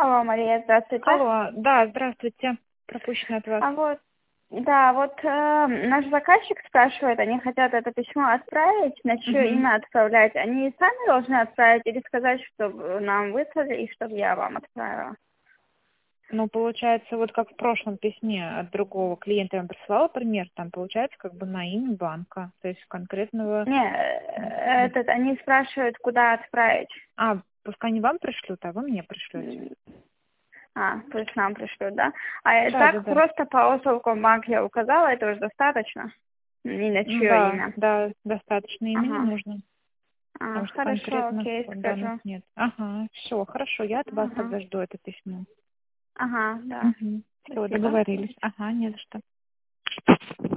Алло, Мария, здравствуйте. Алло, да, здравствуйте. Пропущено от вас. Наш заказчик спрашивает, они хотят это письмо отправить, на чье имя отправлять. Они сами должны отправить или сказать, чтобы нам выслали и чтобы я вам отправила? Ну, получается, вот как в прошлом письме от другого клиента я вам присылала пример, там получается как бы на имя банка, то есть конкретного... Они спрашивают, куда отправить. Пускай не вам пришлют, а вы мне пришлете. Пусть нам пришлют, да? Да. Просто по Совкомбанк я указала, это уже достаточно? Ни на чье имя? Да, достаточно, имя не нужно. Потому что Хорошо, конкретно окей, данных скажу. нет. Все, хорошо, я от вас тогда жду это письмо. Да. Все, Спасибо. договорились. Не за что.